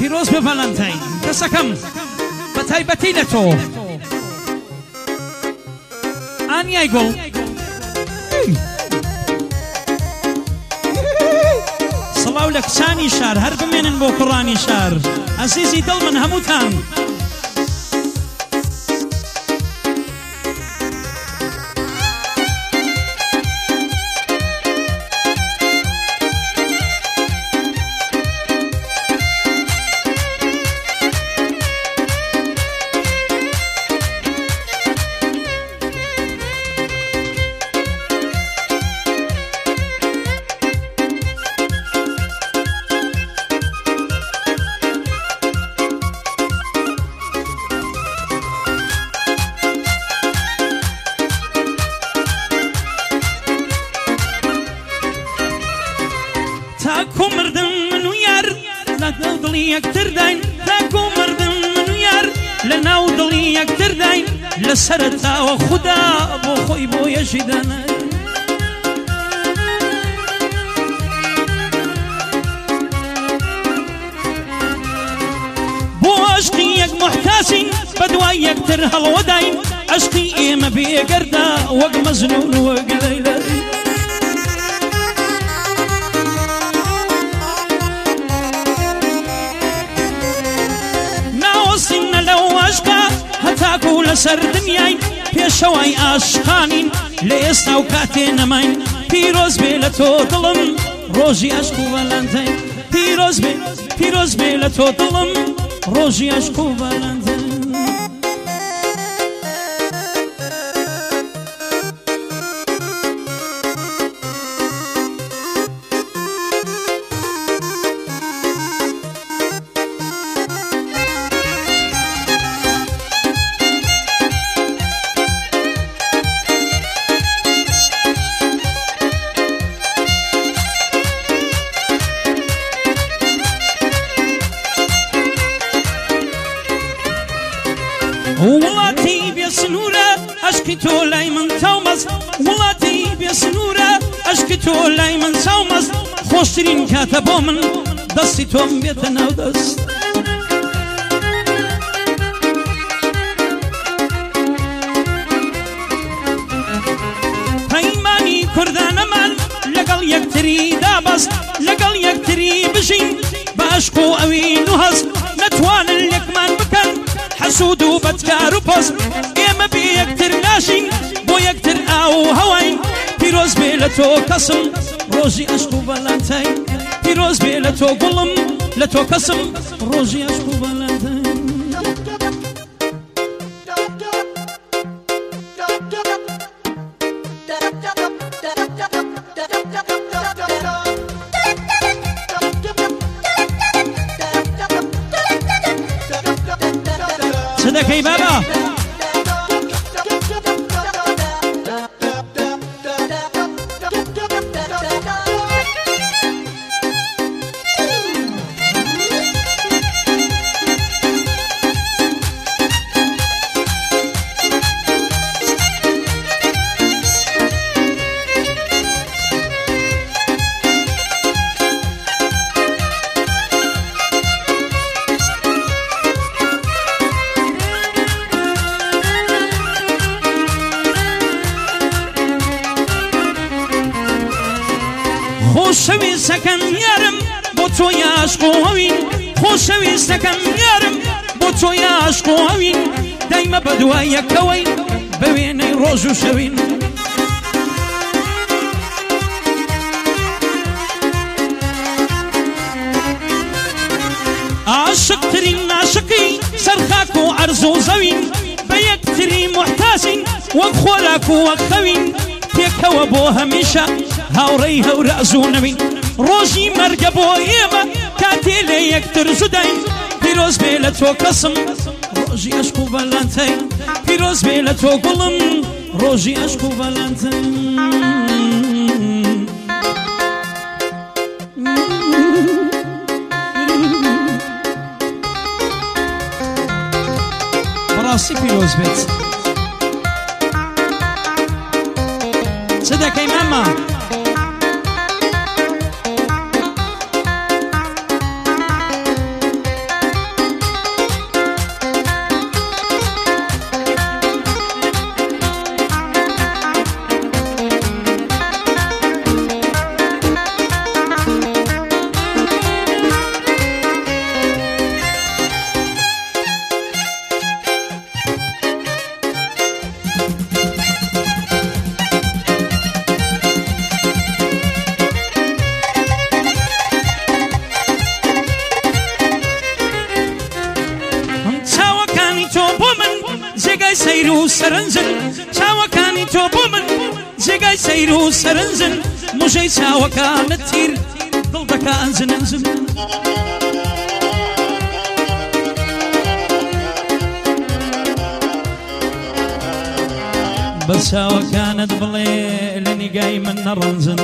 پیرۆز بە ڤەلەنتاین دەسەکەم بە تایبەتی لە تۆ ئانیای گوڵ سڵاو لە کچانی شار هەر بمێنن بۆ کوڕانی شار عەزیزی دڵ من هەمووتان تاکو مردم منو یار لەناو دڵی یەکتر داین تاکو مردم منو یار لەناو دڵی یەکتر داین لە سەرەتاوە خودا بۆ خۆی بۆ یەشی دانای بۆ عەشقی یەک محتاسین بە دوای یەکتر هەڵوە داین عەشقی ئێمە بێگەردە وەک مەزنون وەک لەیلا هەتاکو لەسەر دنیای پێشەوای ئاشقانین لە ئێستا و کاتێ نەماین پیرۆز بێ لە تۆ دڵم ڕۆژی عەشق و ڤەلەنتاین پیرۆز بێ لە تۆ دڵم ڕۆژی عەشق و ڤەلەنتاین وڵاتی بێسنوورە عەشقی تۆ لای من چاومەست وڵاتی بێسنوورە عەشقی تۆ لای من چاومەست خۆشترین کاتە بۆ من دەستی تۆم بێتە ناو دەست پەیمانی کوردانەمان لەگەڵ یەکتری دابەست لەگەڵ یەکتری بژین بە عەشق و ئەوین و هەست نەتوانن یەکمان بکەن حەسوود و بەدکار و پۆست ئێمە بێ یەکتر ناشین بۆ یەکتر ئاو هەواین پیرۆز بێ لە تۆ کەسم ڕۆژی عەشق و ڤەلەنتاین پیرۆز بێ لە تۆ گوڵم لە تۆ کەسم ڕۆژی عەشق و ڤەلەنتاین چ دەکەی بابا خۆشەویستەکەم یارم بۆ تۆ عەشق و هەوین خۆشەویستەکەم یارم بۆ تۆ عەشق و هەوین دایمە بە دوای یەکەوەی بە وێنەی ڕۆژ و شەوین عاشقترین عاشقی سەرخاک و عەرز و زەوین بە یەکتری محتاسین وەک خۆراک و وەک خەوین پێکەوە بۆ هەمیشە هاوڕێی هەورە زوو نەبین ڕۆژی مەرگە بۆ ئێمە کاتێ لێ یەکتر زوداین پیرۆز بێ لە تۆ کەسم ڕۆژی عەشق و ڤەلەنتاین پیرۆز بێ لە تۆ گوڵم ڕۆژی عەشق و ڤەلەنتاین بەڕاستی پیرۆز بێت چ دەکەی ماما جێگای سەیر و سەرنجن چاوەکانی تۆ بۆ من جێگای سەیر و سەرنجن موژەی چاوەکانت تیر دڵ دەکا ئەنجن ئەنجن بە چاوەکانت بڵێ لە نیگای من نەڕەنجن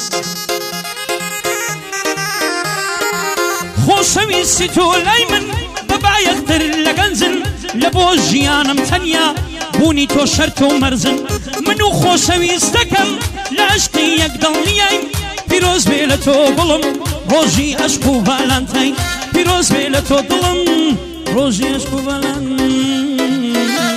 خۆشەویستی تۆ لای من بەبایەختر لە گەنجن لە بۆ ژیانم تەنیا بوونی تۆ شەرت و مەرزن من و خۆشەویستەکەم لە عشقی یەک دڵنیای پیرۆز بێ لە تۆ گوڵم ڕۆژی عەشق و ڤالانتاین پیرۆز بێ لە تۆ دڵم ڕۆژی عەشق و ڤالانتاین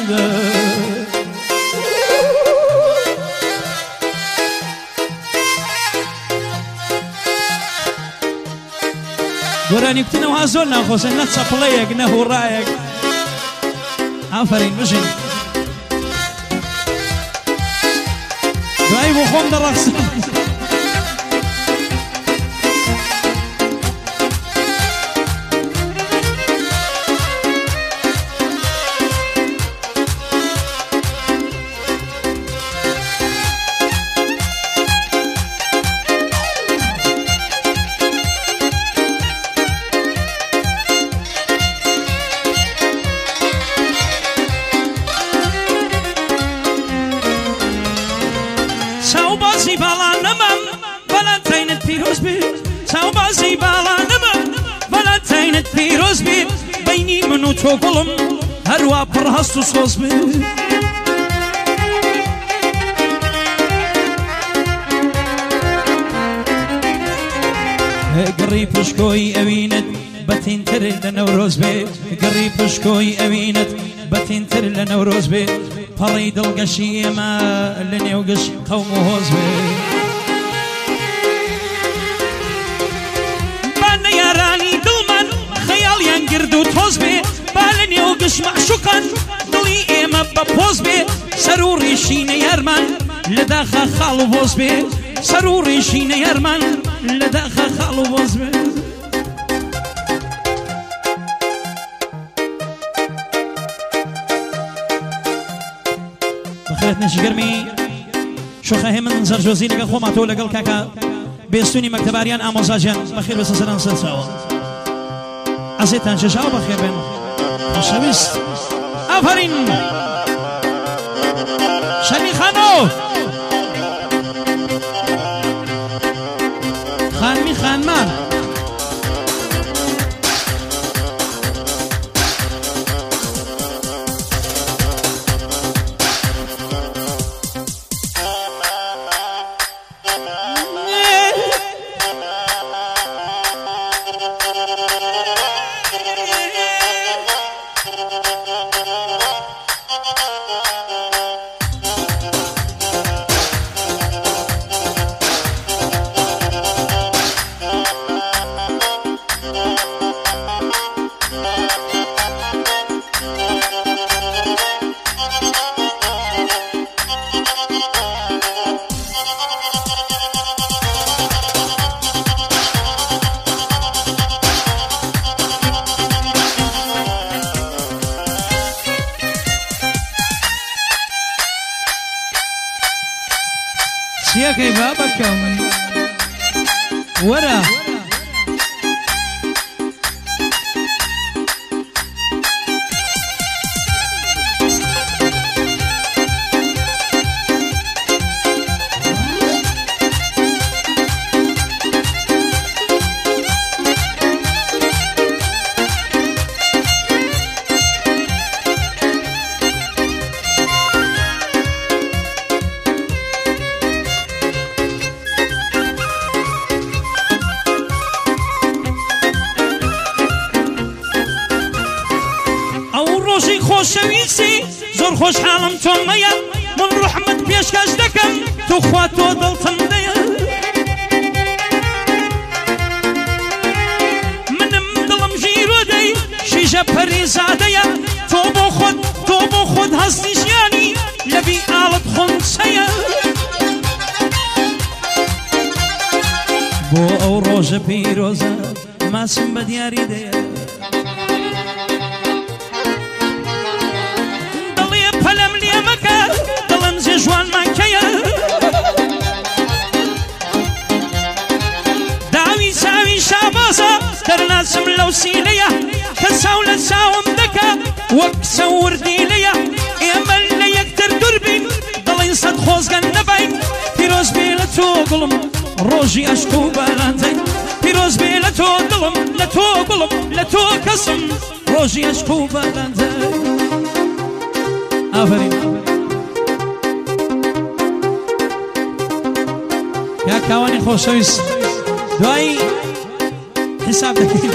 گۆرانی کوتنەوە زۆر ناخۆشن نە چەپڵەیەک نە هوڕایەک ئافرین بژین دوایی بۆ خۆم دەڕەخسم چاوبازی باڵانەمە ڤالانتاینت پیرۆز بێت چاوبازی باڵانەمە ڤالانتاینت پیرۆز بێت بەینی من و تۆ گوڵم هەروە پڕ هەست و سۆز بێت گڕی پشکۆی ئەوینت بەتینتر لە نەورۆز بێت گڕی پشکۆی ئەوینت بەتینتر لە نەورۆز بێت پەڕی دڵگەشی ئێمە لە نێو گەشت قەوم و هۆز بێت با نەیارانی دڵمان خەیاڵیان گرد و تۆز بێ با لە نێو گەشت مەعشوقان دڵی ئێمە بە پۆز بێ سەر و ڕیشی نەیارمان لە داخە خاڵ و بۆز بێ سەر و ڕیشی نەیارمان لە داخە خاڵ و بۆز بێ بەخێت نەشگەرمی شۆخەهێ من زەرجۆزی لەگەڵ خۆماتەوە لەگەڵ کاکە بێستونی مەکتەباریان ئامۆزاجیان بەخێر بەسە سەران سەرچاوە ئەزێتان چێژاوە بەخێر بێن خۆشەویست ئافرین شەرمی خانۆ خانمی خانمان چیەکەی با بەکەم وەرە خۆشەویستی زۆر خۆشحاڵم تۆمەیە من ڕحمت پێشکەش دەکەم تۆ خوا تۆ دڵتم دەیە منم دڵم ژیرۆ دەی شیژە پەریزادەیە تۆ بۆ خۆت هەستی ژیانی لەبی ئاڵت خۆنچەیە بۆ ئەو ڕۆژە پیرۆزە ماسم بە دیاری دەیە جوان مانکەیە داوی چاوی شابازە دەرناچم لەو سینەیە کە چاو لە چاوم دەکا وەک سەوردیلەیە ئێمە لە یەکتر دووربین دڵین سەد خۆزگەن نەبین پیرۆز بێ لە تۆ گوڵم ڕۆژی ئەشک و بارانتەی پیرۆز بێ لە تۆ دڵم لە تۆ گوڵم لە تۆ کەسم ڕۆژی ئەشک و بارانتەی ئافرین یا کاوانی خۆشەویست دوایی حساب دەکەین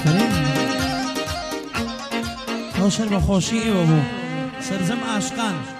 شەر بە خۆشی ئێوە بوو سەرجەم ئاشقان